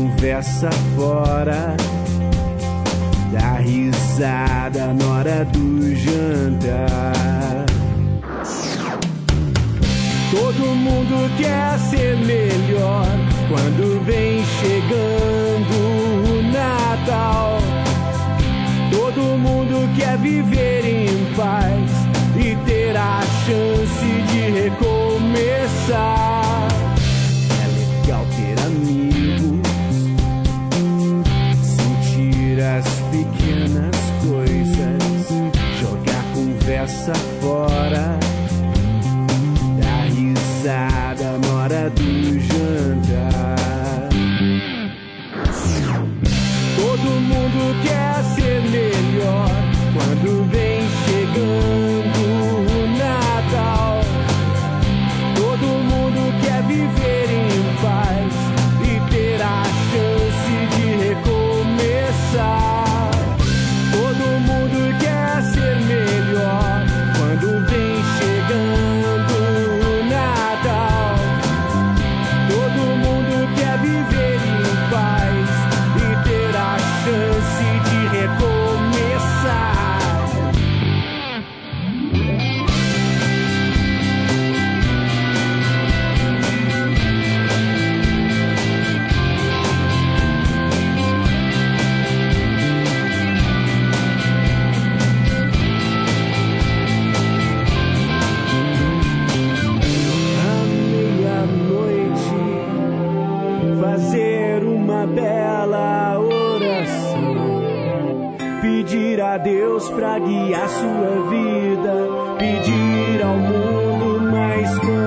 conversa fora, dá risada na hora do jantar. Todo mundo quer ser melhor quando vem chegando o Natal. Todo mundo quer viver em paz e ter a chance de recomeçar. É legal ter amigos, sentir as pequenas coisas, jogar conversa fora, dar risada na hora do jantar. Todo mundo quer ser melhor quando vem chegando o Natal. Todo mundo quer viver em paz e ter a chance de recomeçar. Todo mundo quer ser melhor quando vem chegando o Natal. Todo mundo quer viver em paz e ter a chance de recomeçar. À meia-noite, fazer uma bela oração, pedir a Deus pra guiar sua vida, pedir ao mundo mais